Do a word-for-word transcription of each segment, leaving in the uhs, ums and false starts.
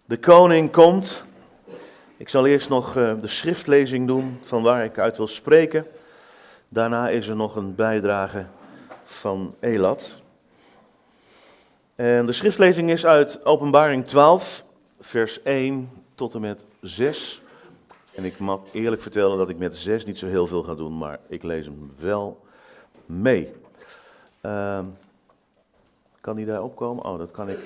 De koning komt. Ik zal eerst nog uh, de schriftlezing doen van waar ik uit wil spreken. Daarna is er nog een bijdrage van Elad. En de schriftlezing is uit Openbaring twaalf, vers één tot en met zes. En ik mag eerlijk vertellen dat ik met zes niet zo heel veel ga doen, maar ik lees hem wel mee. Uh, kan die daar opkomen? Oh, dat kan ik.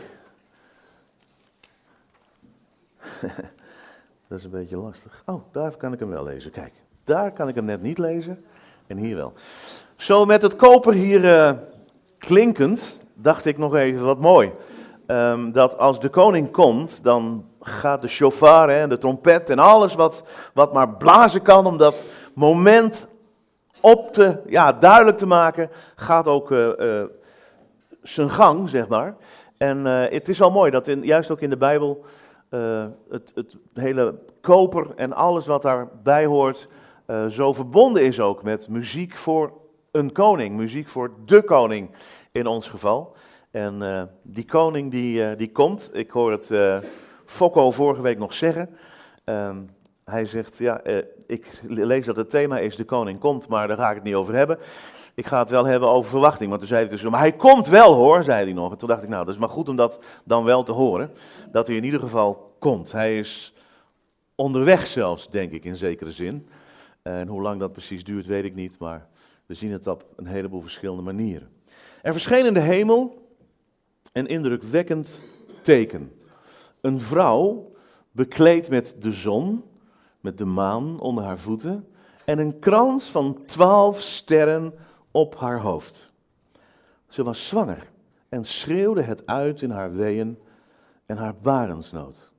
Dat is een beetje lastig. Oh, daar kan ik hem wel lezen. Kijk, daar kan ik hem net niet lezen en hier wel. Zo met het koper hier uh, klinkend, dacht ik nog even wat mooi. Um, dat als de koning komt, dan gaat de shofar en de trompet en alles wat, wat maar blazen kan om dat moment op te, ja, duidelijk te maken, gaat ook uh, uh, zijn gang, zeg maar. En uh, het is wel mooi dat in, juist ook in de Bijbel uh, het, het hele koper en alles wat daarbij hoort uh, zo verbonden is ook met muziek voor een koning, muziek voor de koning in ons geval. En uh, die koning die, uh, die komt, ik hoor het uh, Fokko vorige week nog zeggen. Uh, hij zegt, ja, uh, ik lees dat het thema is de koning komt, maar daar ga ik het niet over hebben. Ik ga het wel hebben over verwachting, want toen zei hij dus, maar hij komt wel hoor, zei hij nog. En toen dacht ik, nou, dat is maar goed om dat dan wel te horen, dat hij in ieder geval komt. Hij is onderweg zelfs, denk ik, in zekere zin. En hoe lang dat precies duurt, weet ik niet, maar we zien het op een heleboel verschillende manieren. Er verscheen in de hemel een indrukwekkend teken. Een vrouw, bekleed met de zon, met de maan onder haar voeten en een krans van twaalf sterren op haar hoofd. Ze was zwanger en schreeuwde het uit in haar weeën en haar barensnood.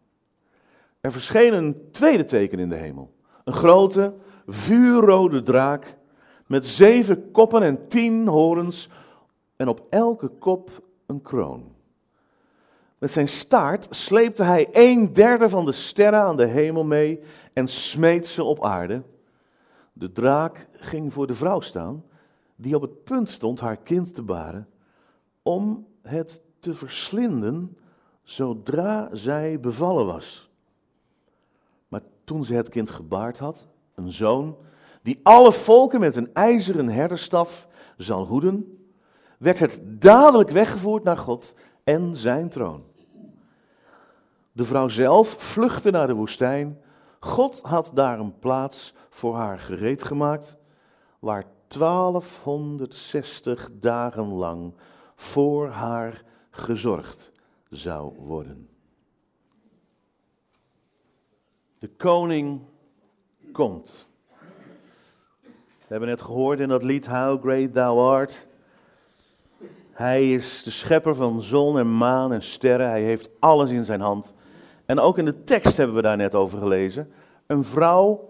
Er verscheen een tweede teken in de hemel. Een grote, vuurrode draak met zeven koppen en tien horens en op elke kop een kroon. Met zijn staart sleepte hij een derde van de sterren aan de hemel mee en smeet ze op aarde. De draak ging voor de vrouw staan, die op het punt stond haar kind te baren, om het te verslinden zodra zij bevallen was. Maar toen ze het kind gebaard had, een zoon, die alle volken met een ijzeren herderstaf zal hoeden, werd het dadelijk weggevoerd naar God en zijn troon. De vrouw zelf vluchtte naar de woestijn. God had daar een plaats voor haar gereed gemaakt, waar twaalfhonderdzestig dagen lang voor haar gezorgd zou worden. De koning komt. We hebben net gehoord in dat lied How Great Thou Art. Hij is de schepper van zon en maan en sterren. Hij heeft alles in zijn hand. En ook in de tekst hebben we daar net over gelezen. Een vrouw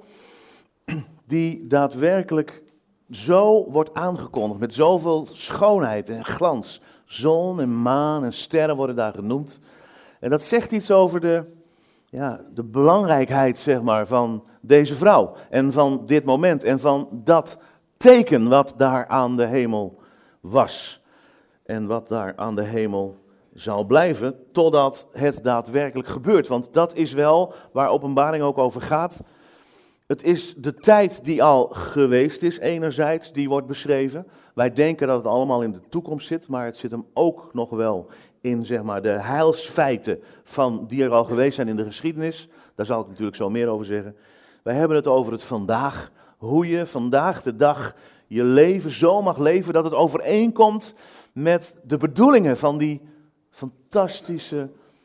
die daadwerkelijk zo wordt aangekondigd. Met zoveel schoonheid en glans. Zon en maan en sterren worden daar genoemd. En dat zegt iets over de, ja, de belangrijkheid, zeg maar, van deze vrouw. En van dit moment. En van dat teken wat daar aan de hemel was. En wat daar aan de hemel zal blijven, totdat het daadwerkelijk gebeurt. Want dat is wel waar Openbaring ook over gaat. Het is de tijd die al geweest is, enerzijds, die wordt beschreven. Wij denken dat het allemaal in de toekomst zit, maar het zit hem ook nog wel in, zeg maar, de heilsfeiten van die er al geweest zijn in de geschiedenis. Daar zal ik natuurlijk zo meer over zeggen. Wij hebben het over het vandaag, hoe je vandaag de dag je leven zo mag leven dat het overeenkomt met de bedoelingen van die fantastische,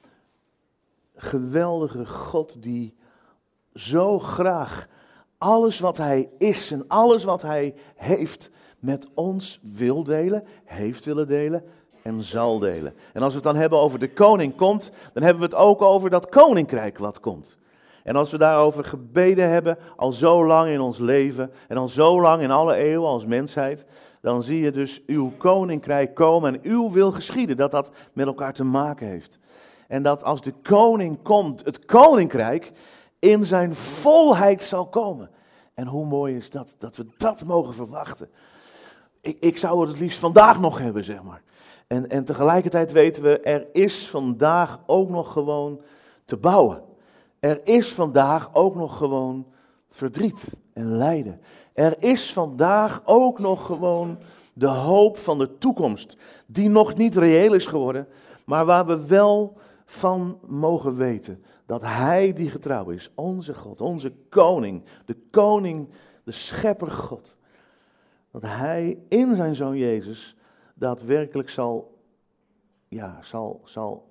geweldige God die zo graag alles wat hij is en alles wat hij heeft met ons wil delen, heeft willen delen en zal delen. En als we het dan hebben over de koning komt, dan hebben we het ook over dat koninkrijk wat komt. En als we daarover gebeden hebben, al zo lang in ons leven en al zo lang in alle eeuwen als mensheid, dan zie je dus uw koninkrijk komen en uw wil geschieden, dat dat met elkaar te maken heeft. En dat als de koning komt, het koninkrijk in zijn volheid zal komen. En hoe mooi is dat, dat we dat mogen verwachten. Ik, ik zou het het liefst vandaag nog hebben, zeg maar. En, en tegelijkertijd weten we, er is vandaag ook nog gewoon te bouwen. Er is vandaag ook nog gewoon verdriet en lijden. Er is vandaag ook nog gewoon de hoop van de toekomst, die nog niet reëel is geworden, maar waar we wel van mogen weten dat Hij die getrouw is, onze God, onze koning, de koning, de schepper God, dat Hij in zijn Zoon Jezus daadwerkelijk zal, ja, zal, zal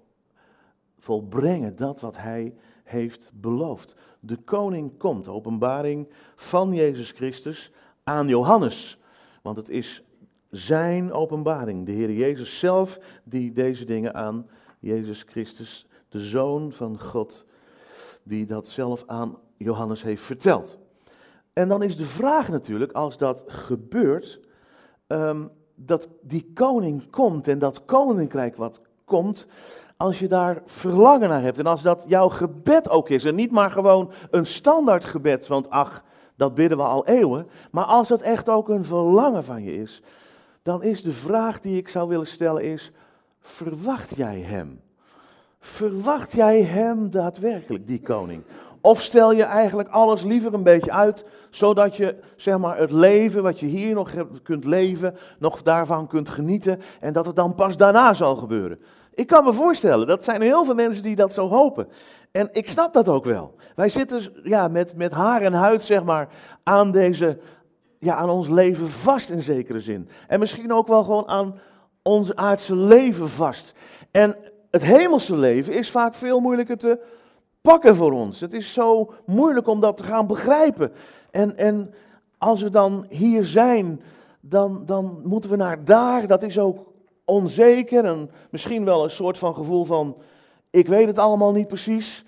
volbrengen dat wat Hij heeft beloofd. De koning komt, de openbaring van Jezus Christus aan Johannes, want het is zijn openbaring, de Heer Jezus zelf, die deze dingen aan Jezus Christus, de Zoon van God, die dat zelf aan Johannes heeft verteld. En dan is de vraag natuurlijk, als dat gebeurt, um, dat die koning komt en dat koninkrijk wat komt, als je daar verlangen naar hebt en als dat jouw gebed ook is en niet maar gewoon een standaard gebed, want ach, dat bidden we al eeuwen, maar als het echt ook een verlangen van je is, dan is de vraag die ik zou willen stellen is, verwacht jij hem? Verwacht jij hem daadwerkelijk, die koning? Of stel je eigenlijk alles liever een beetje uit, zodat je zeg maar, het leven wat je hier nog hebt, kunt leven, nog daarvan kunt genieten en dat het dan pas daarna zal gebeuren? Ik kan me voorstellen, dat zijn heel veel mensen die dat zo hopen. En ik snap dat ook wel. Wij zitten ja, met, met haar en huid zeg maar, aan, deze, ja, aan ons leven vast in zekere zin. En misschien ook wel gewoon aan ons aardse leven vast. En het hemelse leven is vaak veel moeilijker te pakken voor ons. Het is zo moeilijk om dat te gaan begrijpen. En, en als we dan hier zijn, dan, dan moeten we naar daar. Dat is ook onzeker en misschien wel een soort van gevoel van, ik weet het allemaal niet precies.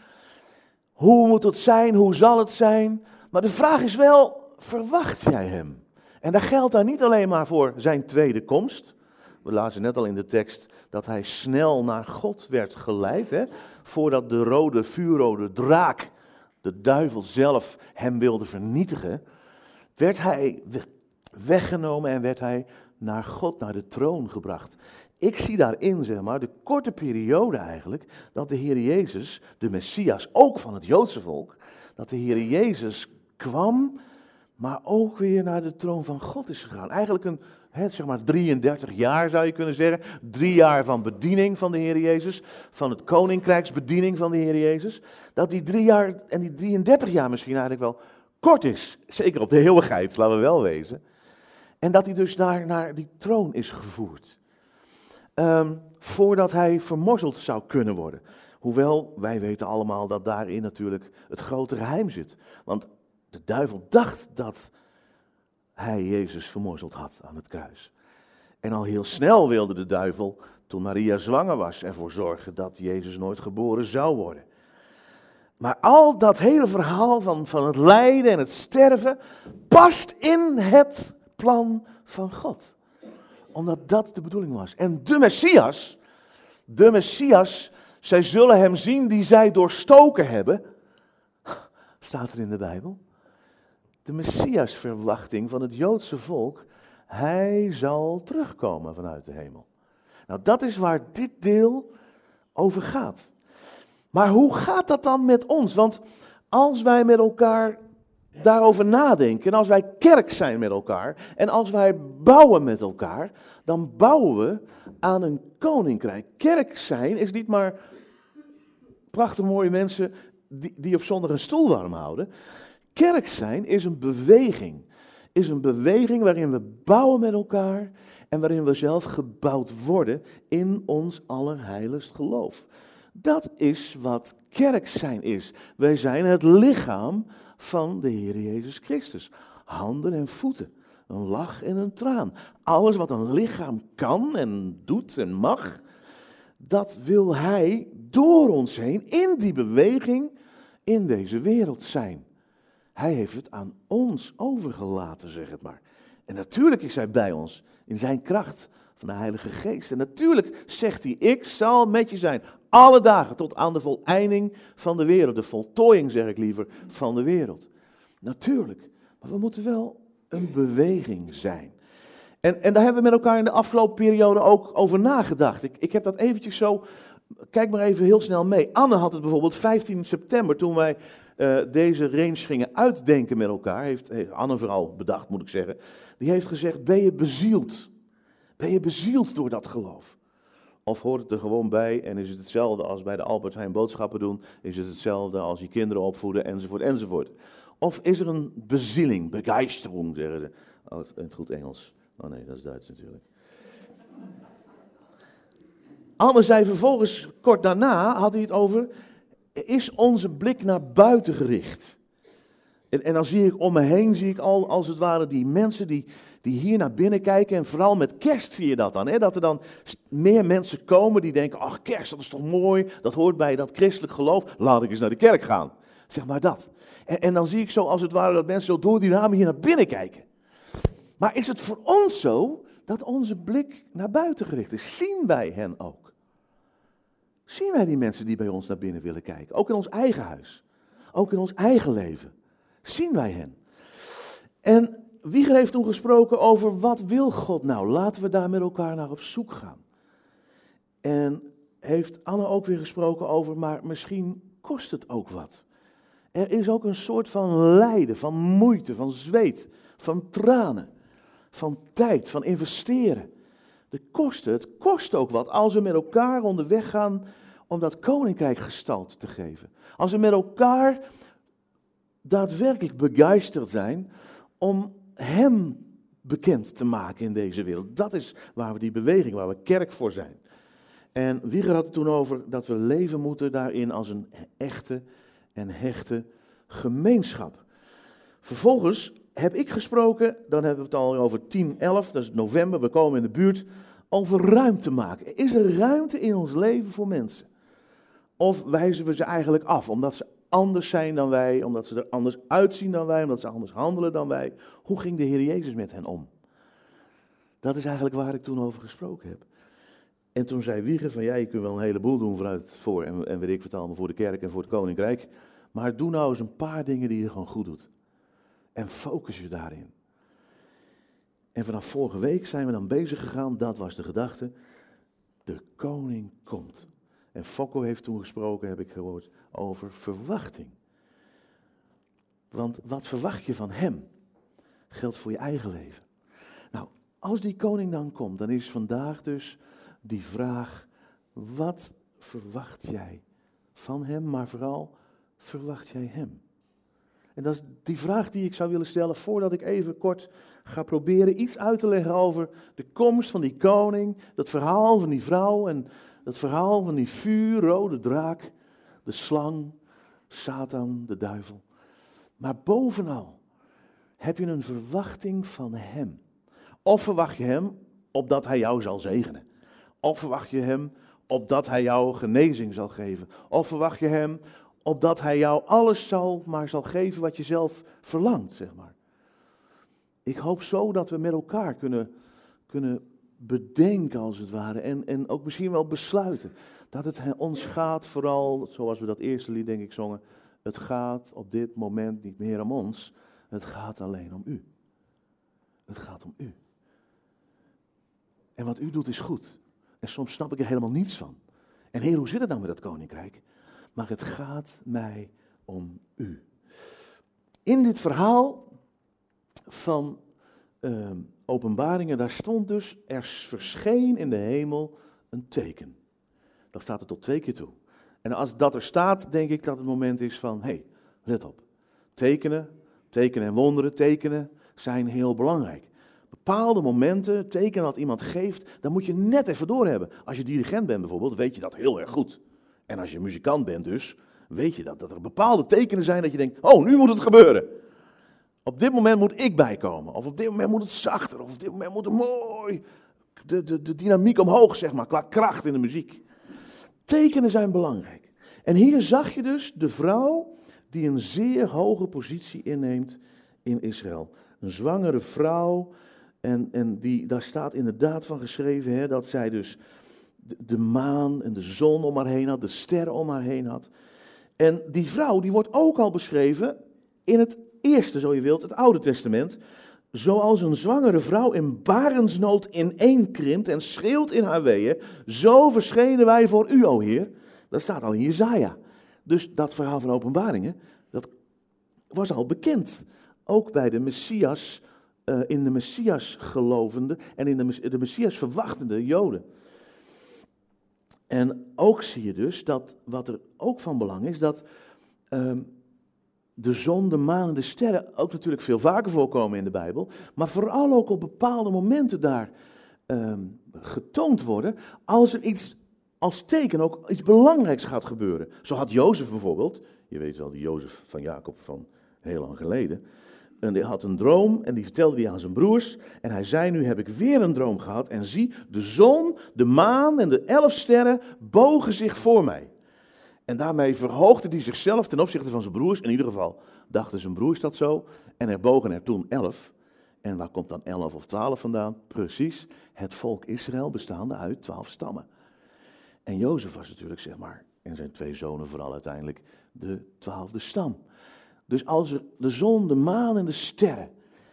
Hoe moet het zijn? Hoe zal het zijn? Maar de vraag is wel, verwacht jij hem? En dat geldt daar niet alleen maar voor zijn tweede komst. We lazen net al in de tekst dat hij snel naar God werd geleid, hè, voordat de rode, vuurrode draak, de duivel zelf, hem wilde vernietigen, werd hij weggenomen en werd hij naar God, naar de troon gebracht. Ik zie daarin, zeg maar, de korte periode eigenlijk, dat de Heer Jezus, de Messias, ook van het Joodse volk, dat de Heer Jezus kwam, maar ook weer naar de troon van God is gegaan. Eigenlijk een, he, zeg maar, drieëndertig jaar zou je kunnen zeggen. Drie jaar van bediening van de Heer Jezus, van het koninkrijksbediening van de Heer Jezus. Dat die drie jaar, en die drieëndertig jaar misschien eigenlijk wel kort is. Zeker op de eeuwigheid, laten we wel wezen. En dat hij dus daar naar die troon is gevoerd. Um, voordat hij vermorzeld zou kunnen worden. Hoewel, wij weten allemaal dat daarin natuurlijk het grote geheim zit. Want de duivel dacht dat hij Jezus vermorzeld had aan het kruis. En al heel snel wilde de duivel, toen Maria zwanger was, ervoor zorgen dat Jezus nooit geboren zou worden. Maar al dat hele verhaal van, van het lijden en het sterven past in het plan van God. Omdat dat de bedoeling was. En de Messias, de Messias, zij zullen hem zien die zij doorstoken hebben. Staat er in de Bijbel. De Messiasverwachting van het Joodse volk, hij zal terugkomen vanuit de hemel. Nou, dat is waar dit deel over gaat. Maar hoe gaat dat dan met ons? Want als wij met elkaar daarover nadenken, en als wij kerk zijn met elkaar, en als wij bouwen met elkaar, dan bouwen we aan een koninkrijk. Kerk zijn is niet maar prachtig mooie mensen die, die op zondag een stoel warm houden. Kerk zijn is een beweging. Is een beweging waarin we bouwen met elkaar en waarin we zelf gebouwd worden in ons allerheiligst geloof. Dat is wat kerk zijn is. Wij zijn het lichaam van de Heer Jezus Christus. Handen en voeten, een lach en een traan. Alles wat een lichaam kan en doet en mag, dat wil Hij door ons heen in die beweging in deze wereld zijn. Hij heeft het aan ons overgelaten, zeg het maar. En natuurlijk is Hij bij ons in zijn kracht van de Heilige Geest. En natuurlijk zegt Hij, ik zal met je zijn. Alle dagen tot aan de voleinding van de wereld. De voltooiing, zeg ik liever, van de wereld. Natuurlijk. Maar we moeten wel een beweging zijn. En, en daar hebben we met elkaar in de afgelopen periode ook over nagedacht. Ik, ik heb dat eventjes zo Kijk maar even heel snel mee. Anne had het bijvoorbeeld vijftien september, toen wij uh, deze range gingen uitdenken met elkaar. Heeft, heeft Anne vooral bedacht, moet ik zeggen. Die heeft gezegd, ben je bezield? Ben je bezield door dat geloof? Of hoort het er gewoon bij en is het hetzelfde als bij de Albert Heijn boodschappen doen? Is het hetzelfde als je kinderen opvoeden, enzovoort, enzovoort? Of is er een bezieling, begeistering, zeggen ze. Oh, in het goed Engels. Oh nee, dat is Duits natuurlijk. Anne zei vervolgens, kort daarna had hij het over, is onze blik naar buiten gericht? En, en dan zie ik om me heen, zie ik al als het ware die mensen die, die hier naar binnen kijken. En vooral met kerst zie je dat dan. Hè? Dat er dan meer mensen komen die denken, ach kerst, dat is toch mooi. Dat hoort bij dat christelijk geloof. Laat ik eens naar de kerk gaan. Zeg maar dat. En, en dan zie ik zo als het ware dat mensen zo door die ramen hier naar binnen kijken. Maar is het voor ons zo dat onze blik naar buiten gericht is? Zien wij hen ook? Zien wij die mensen die bij ons naar binnen willen kijken? Ook in ons eigen huis. Ook in ons eigen leven. Zien wij hen? En Wieger heeft toen gesproken over wat wil God nou? Laten we daar met elkaar naar op zoek gaan. En heeft Anne ook weer gesproken over, maar misschien kost het ook wat. Er is ook een soort van lijden, van moeite, van zweet, van tranen, van tijd, van investeren. De kosten, het kost ook wat als we met elkaar onderweg gaan om dat koninkrijk gestalte te geven. Als we met elkaar daadwerkelijk begeisterd zijn om hem bekend te maken in deze wereld. Dat is waar we die beweging, waar we kerk voor zijn. En Wieger had het toen over dat we leven moeten daarin als een echte en hechte gemeenschap. Vervolgens heb ik gesproken, dan hebben we het al over tien elf, dat is november, we komen in de buurt, over ruimte maken. Is er ruimte in ons leven voor mensen? Of wijzen we ze eigenlijk af, omdat ze anders zijn dan wij, omdat ze er anders uitzien dan wij, omdat ze anders handelen dan wij? Hoe ging de Heer Jezus met hen om? Dat is eigenlijk waar ik toen over gesproken heb. En toen zei Wieger van, ja, je kunt wel een heleboel doen vooruit voor, en, en weet ik wat allemaal, voor de kerk en voor het koninkrijk, maar doe nou eens een paar dingen die je gewoon goed doet. En focus je daarin. En vanaf vorige week zijn we dan bezig gegaan, dat was de gedachte, de koning komt. En Fokko heeft toen gesproken, heb ik gehoord, over verwachting. Want wat verwacht je van hem, geldt voor je eigen leven. Nou, als die koning dan komt, dan is vandaag dus die vraag, wat verwacht jij van hem, maar vooral, verwacht jij hem? En dat is die vraag die ik zou willen stellen voordat ik even kort ga proberen iets uit te leggen over de komst van die koning, dat verhaal van die vrouw en dat verhaal van die vuurrode draak, de slang, Satan, de duivel. Maar bovenal heb je een verwachting van hem. Of verwacht je hem opdat hij jou zal zegenen. Of verwacht je hem opdat hij jou genezing zal geven. Of verwacht je hem opdat hij jou alles zal, maar zal geven wat je zelf verlangt, zeg maar. Ik hoop zo dat we met elkaar kunnen, kunnen bedenken, als het ware, en, en ook misschien wel besluiten, dat het ons gaat vooral, zoals we dat eerste lied denk ik zongen, het gaat op dit moment niet meer om ons, het gaat alleen om u. Het gaat om u. En wat u doet is goed. En soms snap ik er helemaal niets van. En Heer, hoe zit het nou met dat koninkrijk? Maar het gaat mij om u. In dit verhaal van uh, Openbaringen, daar stond dus, er verscheen in de hemel een teken. Dat staat er tot twee keer toe. En als dat er staat, denk ik dat het moment is van, hé, hey, let op. Tekenen, tekenen en wonderen, tekenen zijn heel belangrijk. Bepaalde momenten, tekenen dat iemand geeft, dan moet je net even doorhebben. Als je dirigent bent bijvoorbeeld, weet je dat heel erg goed. En als je muzikant bent dus, weet je dat, dat er bepaalde tekenen zijn dat je denkt, oh, nu moet het gebeuren. Op dit moment moet ik bijkomen. Of op dit moment moet het zachter. Of op dit moment moet het mooi. De, de, de dynamiek omhoog, zeg maar, qua kracht in de muziek. Tekenen zijn belangrijk. En hier zag je dus de vrouw die een zeer hoge positie inneemt in Israël. Een zwangere vrouw. En, en die, daar staat inderdaad van geschreven, hè, dat zij dus de, de maan en de zon om haar heen had, de sterren om haar heen had. En die vrouw, die wordt ook al beschreven in het eerste, zo je wilt, het Oude Testament. Zoals een zwangere vrouw in barensnood ineenkrimpt en schreeuwt in haar weeën, zo verschenen wij voor u, o Heer. Dat staat al in Jesaja. Dus dat verhaal van Openbaringen, dat was al bekend. Ook bij de Messias, uh, in de Messias gelovende en in de, de Messias verwachtende Joden. En ook zie je dus dat, wat er ook van belang is, dat uh, de zon, de maan en de sterren ook natuurlijk veel vaker voorkomen in de Bijbel, maar vooral ook op bepaalde momenten daar uh, getoond worden, als er iets als teken ook iets belangrijks gaat gebeuren. Zo had Jozef bijvoorbeeld, je weet wel, die Jozef van Jacob van heel lang geleden, en die had een droom en die vertelde die aan zijn broers. En hij zei, nu heb ik weer een droom gehad en zie, de zon, de maan en de elf sterren bogen zich voor mij. En daarmee verhoogde hij zichzelf ten opzichte van zijn broers. In ieder geval dachten zijn broers dat zo. En er bogen er toen elf. En waar komt dan elf of twaalf vandaan? Precies, het volk Israël bestaande uit twaalf stammen. En Jozef was natuurlijk, zeg maar, en zijn twee zonen vooral uiteindelijk, de twaalfde stam. Dus als er de zon, de maan en de sterren,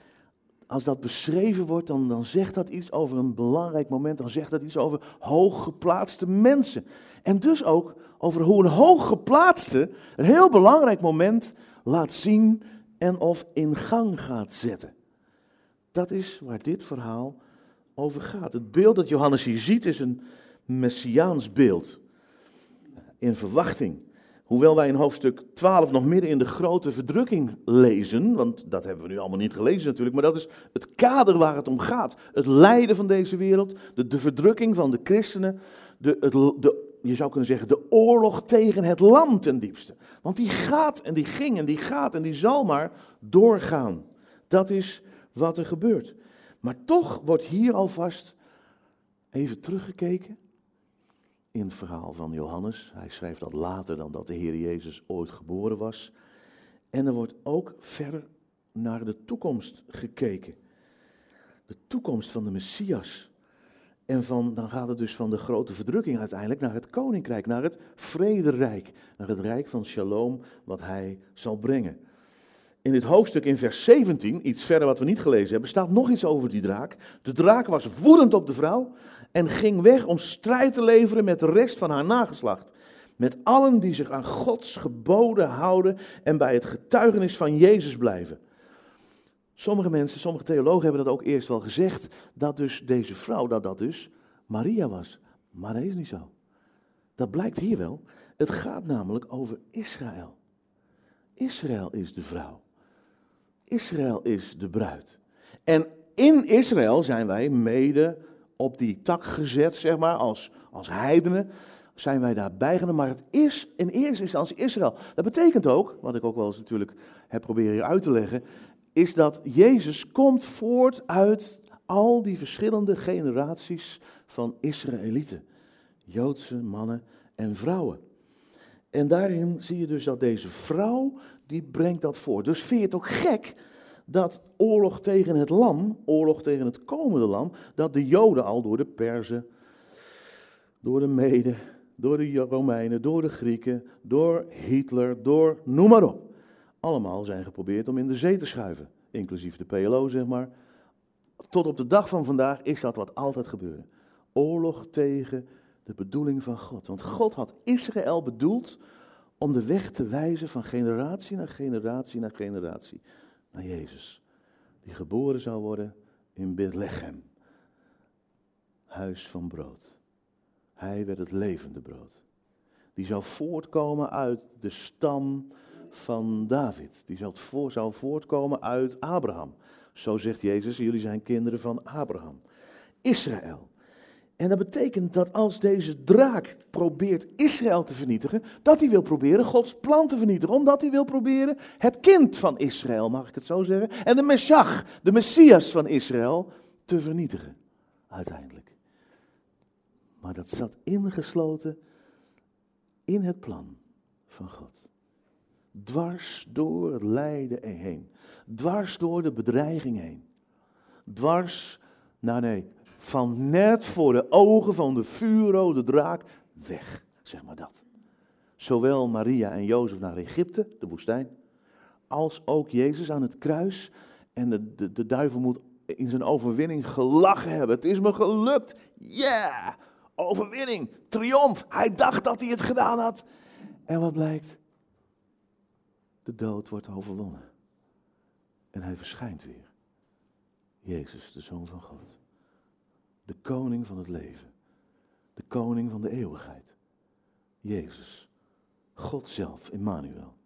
als dat beschreven wordt, dan, dan zegt dat iets over een belangrijk moment. Dan zegt dat iets over hooggeplaatste mensen. En dus ook over hoe een hooggeplaatste een heel belangrijk moment laat zien en of in gang gaat zetten. Dat is waar dit verhaal over gaat. Het beeld dat Johannes hier ziet is een messiaans beeld. In verwachting. Hoewel wij in hoofdstuk twaalf nog midden in de grote verdrukking lezen, want dat hebben we nu allemaal niet gelezen natuurlijk, maar dat is het kader waar het om gaat. Het lijden van deze wereld, de, de verdrukking van de christenen, de, het, de, je zou kunnen zeggen de oorlog tegen het lam ten diepste. Want die gaat en die ging en die gaat en die zal maar doorgaan. Dat is wat er gebeurt. Maar toch wordt hier alvast even teruggekeken in het verhaal van Johannes. Hij schrijft dat later dan dat de Heer Jezus ooit geboren was. En er wordt ook verder naar de toekomst gekeken. De toekomst van de Messias. En van, dan gaat het dus van de grote verdrukking uiteindelijk naar het koninkrijk, naar het vrederijk. Naar het rijk van Shalom wat hij zal brengen. In dit hoofdstuk in vers zeventien, iets verder wat we niet gelezen hebben, staat nog iets over die draak. De draak was woedend op de vrouw en ging weg om strijd te leveren met de rest van haar nageslacht. Met allen die zich aan Gods geboden houden en bij het getuigenis van Jezus blijven. Sommige mensen, sommige theologen hebben dat ook eerst wel gezegd, dat dus deze vrouw, dat dat dus Maria was. Maar dat is niet zo. Dat blijkt hier wel. Het gaat namelijk over Israël. Israël is de vrouw. Israël is de bruid. En in Israël zijn wij mede op die tak gezet, zeg maar, als, als heidenen, zijn wij daarbij genomen. Maar het is in eerste instantie Israël. Dat betekent ook, wat ik ook wel eens natuurlijk heb proberen hier uit te leggen, is dat Jezus komt voort uit al die verschillende generaties van Israëlieten. Joodse mannen en vrouwen. En daarin zie je dus dat deze vrouw, die brengt dat voor. Dus vind je het ook gek dat oorlog tegen het lam, oorlog tegen het komende lam, dat de Joden al door de Perzen, door de Meden, door de Romeinen, door de Grieken, door Hitler, door noem maar op. Allemaal zijn geprobeerd om in de zee te schuiven, inclusief de P L O zeg maar. Tot op de dag van vandaag is dat wat altijd gebeurde. Oorlog tegen de bedoeling van God. Want God had Israël bedoeld om de weg te wijzen van generatie naar generatie naar generatie naar Jezus. Die geboren zou worden in Bethlehem. Huis van brood. Hij werd het levende brood. Die zou voortkomen uit de stam van David. Die zou, voor, zou voortkomen uit Abraham. Zo zegt Jezus, jullie zijn kinderen van Abraham. Israël. En dat betekent dat als deze draak probeert Israël te vernietigen, dat hij wil proberen Gods plan te vernietigen. Omdat hij wil proberen het kind van Israël, mag ik het zo zeggen, en de Messias, de Messias van Israël, te vernietigen. Uiteindelijk. Maar dat zat ingesloten in het plan van God. Dwars door het lijden heen. Dwars door de bedreiging heen. Dwars, nou nee, van net voor de ogen van de vuurrode draak weg, zeg maar dat. Zowel Maria en Jozef naar Egypte, de woestijn, als ook Jezus aan het kruis En de, de, de duivel moet in zijn overwinning gelachen hebben. Het is me gelukt. Yeah! Overwinning, triomf. Hij dacht dat hij het gedaan had. En wat blijkt? De dood wordt overwonnen. En hij verschijnt weer. Jezus, de Zoon van God. De koning van het leven. De koning van de eeuwigheid. Jezus. God zelf, Immanuel.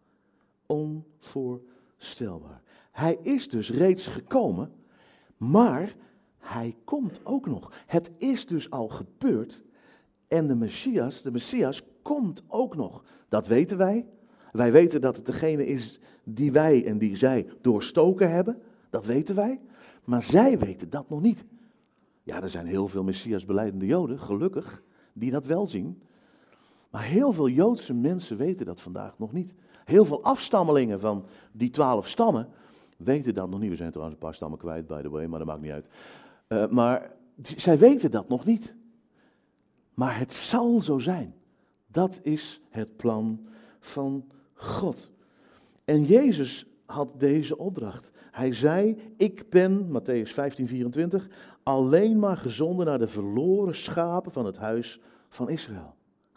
Onvoorstelbaar. Hij is dus reeds gekomen, maar hij komt ook nog. Het is dus al gebeurd en de Messias, de Messias komt ook nog. Dat weten wij. Wij weten dat het degene is die wij en die zij doorstoken hebben. Dat weten wij. Maar zij weten dat nog niet. Ja, er zijn heel veel Messias belijdende Joden, gelukkig, die dat wel zien. Maar heel veel Joodse mensen weten dat vandaag nog niet. Heel veel afstammelingen van die twaalf stammen weten dat nog niet. We zijn trouwens een paar stammen kwijt, by the way, maar dat maakt niet uit. Uh, maar die, zij weten dat nog niet. Maar het zal zo zijn. Dat is het plan van God. En Jezus had deze opdracht. Hij zei, ik ben, Matthäus vijftien vierentwintig, alleen maar gezonden naar de verloren schapen van het huis van Israël.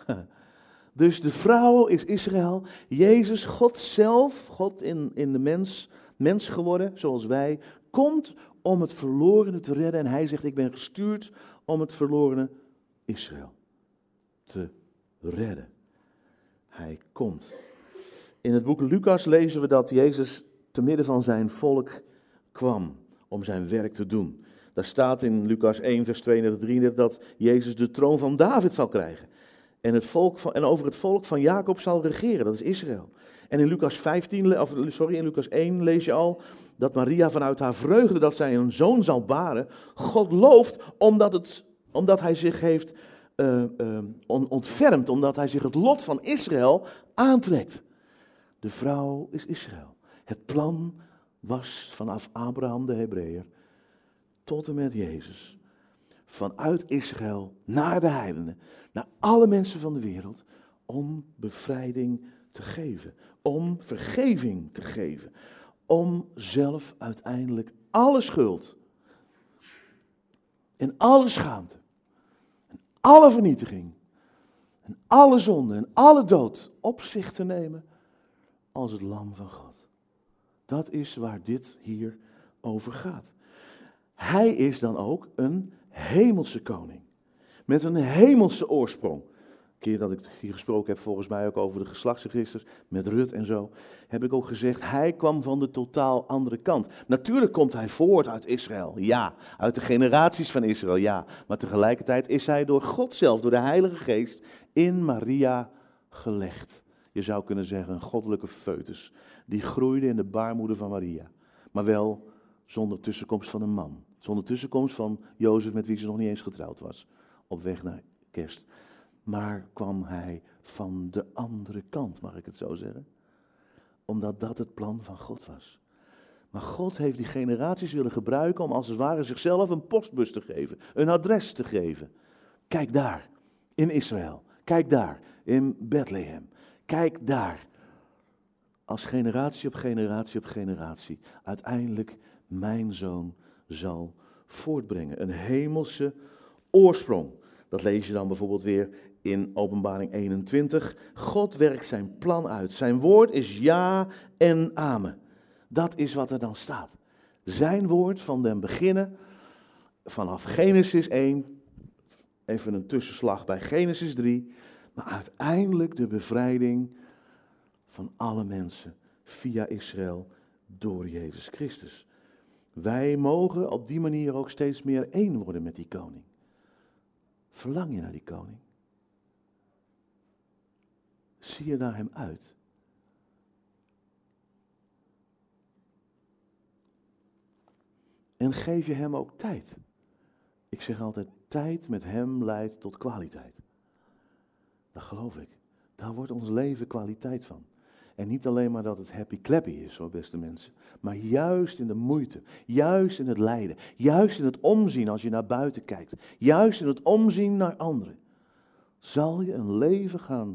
Dus de vrouw is Israël, Jezus, God zelf, God in, in de mens, mens geworden, zoals wij, komt om het verlorene te redden. En hij zegt, ik ben gestuurd om het verlorene Israël te redden. Hij komt. In het boek Lucas lezen we dat Jezus te midden van zijn volk kwam om zijn werk te doen. Daar staat in Lucas één, vers tweeëndertig, drieëndertig dat Jezus de troon van David zal krijgen. En, het volk van, en over het volk van Jacob zal regeren, dat is Israël. En in Lucas vijftien, of sorry, in Lucas één lees je al dat Maria vanuit haar vreugde dat zij een zoon zal baren, God looft omdat, het, omdat hij zich heeft uh, uh, ontfermd, omdat hij zich het lot van Israël aantrekt. De vrouw is Israël. Het plan was vanaf Abraham de Hebreeër tot en met Jezus. Vanuit Israël naar de heidenen, naar alle mensen van de wereld, om bevrijding te geven, om vergeving te geven, om zelf uiteindelijk alle schuld en alle schaamte en alle vernietiging en alle zonde en alle dood op zich te nemen als het lam van God. Dat is waar dit hier over gaat. Hij is dan ook een hemelse koning. Met een hemelse oorsprong. Een keer dat ik hier gesproken heb, volgens mij ook over de geslachtsregisters, met Rut en zo, heb ik ook gezegd, hij kwam van de totaal andere kant. Natuurlijk komt hij voort uit Israël, ja. Uit de generaties van Israël, ja. Maar tegelijkertijd is hij door God zelf, door de Heilige Geest, in Maria gelegd. Je zou kunnen zeggen, een goddelijke foetus. Die groeide in de baarmoeder van Maria. Maar wel zonder tussenkomst van een man. Zonder tussenkomst van Jozef, met wie ze nog niet eens getrouwd was. Op weg naar kerst. Maar kwam hij van de andere kant, mag ik het zo zeggen? Omdat dat het plan van God was. Maar God heeft die generaties willen gebruiken om als het ware zichzelf een postbus te geven. Een adres te geven. Kijk daar, in Israël. Kijk daar, in Bethlehem. Kijk daar. Als generatie op generatie op generatie. Uiteindelijk mijn zoon zal voortbrengen. Een hemelse oorsprong. Dat lees je dan bijvoorbeeld weer in Openbaring eenentwintig. God werkt zijn plan uit. Zijn woord is ja en amen. Dat is wat er dan staat. Zijn woord van den beginnen, vanaf Genesis één, even een tussenslag bij Genesis drie, maar uiteindelijk de bevrijding van alle mensen via Israël door Jezus Christus. Wij mogen op die manier ook steeds meer één worden met die koning. Verlang je naar die koning? Zie je naar hem uit? En geef je hem ook tijd? Ik zeg altijd, tijd met hem leidt tot kwaliteit. Dat geloof ik. Daar wordt ons leven kwaliteit van. En niet alleen maar dat het happy clappy is, hoor, beste mensen. Maar juist in de moeite, juist in het lijden, juist in het omzien als je naar buiten kijkt. Juist in het omzien naar anderen. Zal je een leven gaan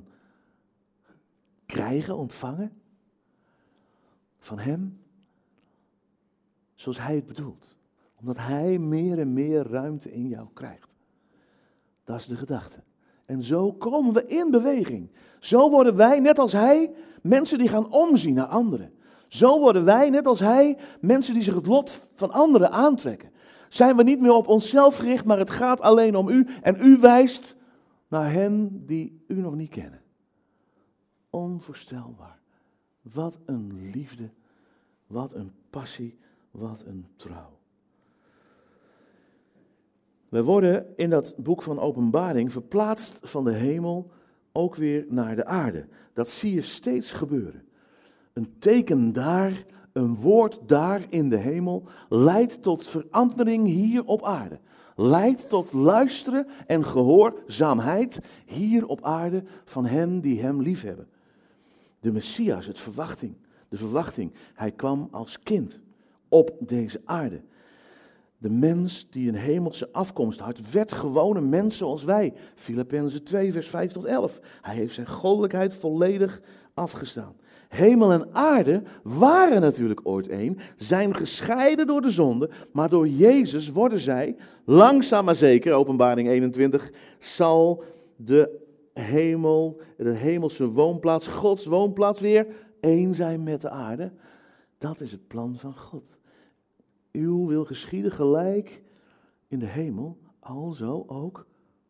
krijgen, ontvangen van hem? zoals hij het bedoelt. Omdat hij meer en meer ruimte in jou krijgt. Dat is de gedachte. En zo komen we in beweging. Zo worden wij, net als hij, mensen die gaan omzien naar anderen. Zo worden wij, net als hij, mensen die zich het lot van anderen aantrekken. Zijn we niet meer op onszelf gericht, maar het gaat alleen om u. En u wijst naar hen die u nog niet kennen. Onvoorstelbaar. Wat een liefde, wat een passie, wat een trouw. We worden in dat boek van Openbaring verplaatst van de hemel ook weer naar de aarde. Dat zie je steeds gebeuren. Een teken daar, een woord daar in de hemel, leidt tot verandering hier op aarde. Leidt tot luisteren en gehoorzaamheid hier op aarde van hen die hem liefhebben. De Messias, het verwachting, de verwachting, hij kwam als kind op deze aarde. De mens die een hemelse afkomst had, werd gewoon een mens zoals wij. Filippenzen twee, vers vijf tot elf. Hij heeft zijn goddelijkheid volledig afgestaan. Hemel en aarde waren natuurlijk ooit één, zijn gescheiden door de zonde, maar door Jezus worden zij, langzaam maar zeker, Openbaring eenentwintig, zal de hemel, de hemelse woonplaats, Gods woonplaats weer één zijn met de aarde. Dat is het plan van God. Uw wil geschieden gelijk in de hemel, alzo ook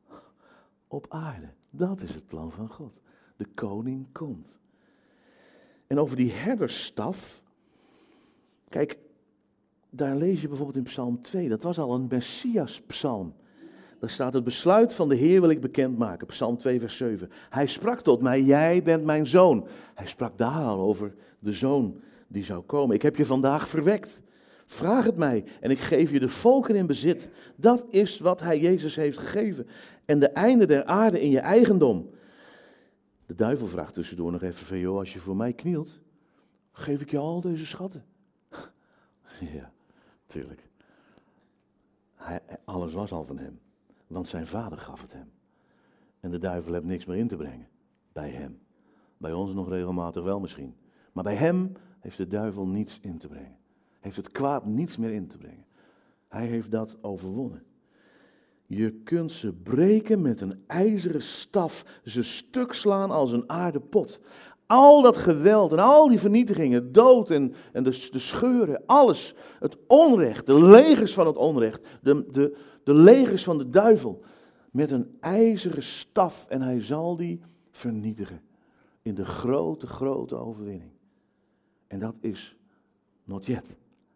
op aarde. Dat is het plan van God. De koning komt. En over die herdersstaf, kijk, daar lees je bijvoorbeeld in Psalm twee, dat was al een Messias-psalm. Daar staat: het besluit van de Heer wil ik bekendmaken, Psalm twee vers zeven. Hij sprak tot mij, jij bent mijn zoon. Hij sprak daar al over de zoon die zou komen. Ik heb je vandaag verwekt. Vraag het mij en ik geef je de volken in bezit. Dat is wat hij Jezus heeft gegeven. En de einde der aarde in je eigendom. De duivel vraagt tussendoor nog even van, joh, als je voor mij knielt, geef ik je al deze schatten. Ja, tuurlijk. Hij, alles was al van hem, want zijn vader gaf het hem. En de duivel heeft niks meer in te brengen bij hem. Bij ons nog regelmatig wel misschien. Maar bij hem heeft de duivel niets in te brengen. Heeft het kwaad niets meer in te brengen. Hij heeft dat overwonnen. Je kunt ze breken met een ijzeren staf, ze stuk slaan als een aardepot. Al dat geweld en al die vernietigingen, dood en, en de, de scheuren, alles, het onrecht, de legers van het onrecht, de, de, de legers van de duivel, met een ijzeren staf en hij zal die vernietigen in de grote, grote overwinning. En dat is not yet.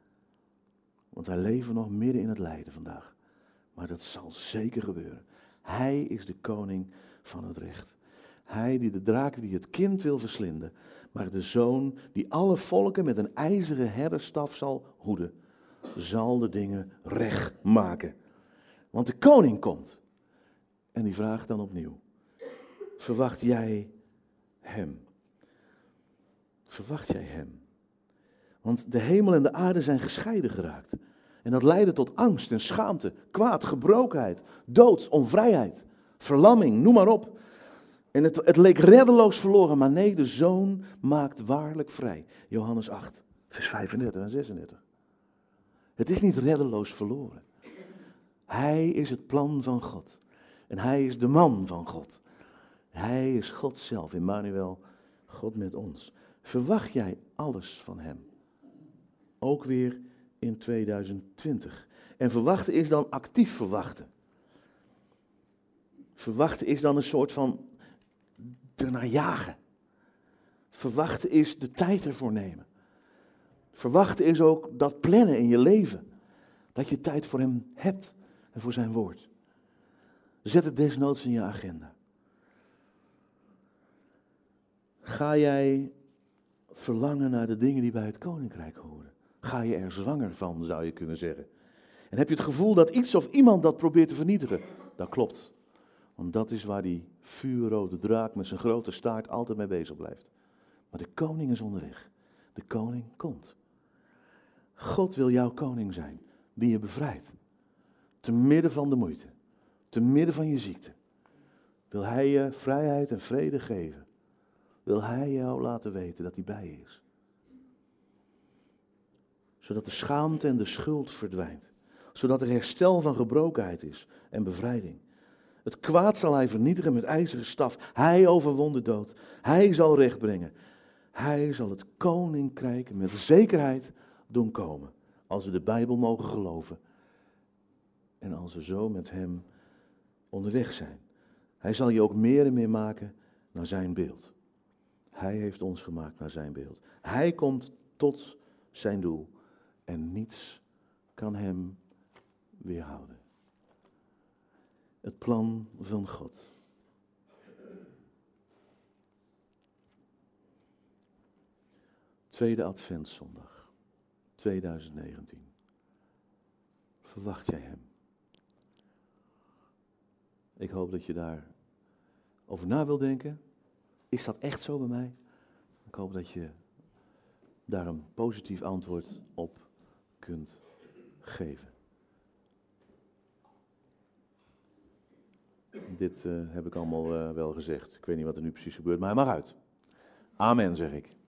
Want wij leven nog midden in het lijden vandaag. Maar dat zal zeker gebeuren. Hij is de koning van het recht. Hij die de draak die het kind wil verslinden. Maar de zoon die alle volken met een ijzeren herderstaf zal hoeden. Zal de dingen recht maken. Want de koning komt. En die vraagt dan opnieuw. Verwacht jij hem? Verwacht jij hem? Want de hemel en de aarde zijn gescheiden geraakt. En dat leidde tot angst en schaamte, kwaad, gebrokenheid, dood, onvrijheid, verlamming, noem maar op. En het, het leek reddeloos verloren, maar nee, de Zoon maakt waarlijk vrij. Johannes acht, vers vijfendertig en zesendertig. Het is niet reddeloos verloren. Hij is het plan van God. En hij is de man van God. Hij is God zelf, Immanuel, God met ons. Verwacht jij alles van hem? Ook weer in tweeduizend twintig. En verwachten is dan actief verwachten. Verwachten is dan een soort van ernaar jagen. Verwachten is de tijd ervoor nemen. Verwachten is ook dat plannen in je leven. Dat je tijd voor hem hebt en voor zijn woord. Zet het desnoods in je agenda. Ga jij verlangen naar de dingen die bij het koninkrijk horen? Ga je er zwanger van, zou je kunnen zeggen. En heb je het gevoel dat iets of iemand dat probeert te vernietigen? Dat klopt. Want dat is waar die vuurrode draak met zijn grote staart altijd mee bezig blijft. Maar de koning is onderweg. De koning komt. God wil jouw koning zijn, die je bevrijdt. Te midden van de moeite. Te midden van je ziekte. Wil hij je vrijheid en vrede geven. Wil hij jou laten weten dat hij bij je is. zodat de schaamte en de schuld verdwijnt. Zodat er herstel van gebrokenheid is en bevrijding. Het kwaad zal hij vernietigen met ijzeren staf. Hij overwon de dood. Hij zal recht brengen. Hij zal het koninkrijk met zekerheid doen komen. Als we de Bijbel mogen geloven. En als we zo met hem onderweg zijn. Hij zal je ook meer en meer maken naar zijn beeld. Hij heeft ons gemaakt naar zijn beeld. Hij komt tot zijn doel. En niets kan hem weerhouden. Het plan van God. Tweede Adventszondag, twintig negentien. Verwacht jij hem? Ik hoop dat je daar over na wil denken. Is dat echt zo bij mij? Ik hoop dat je daar een positief antwoord op kunt geven. Dit uh, heb ik allemaal uh, wel gezegd. Ik weet niet wat er nu precies gebeurt, maar hij mag uit. Amen, zeg ik.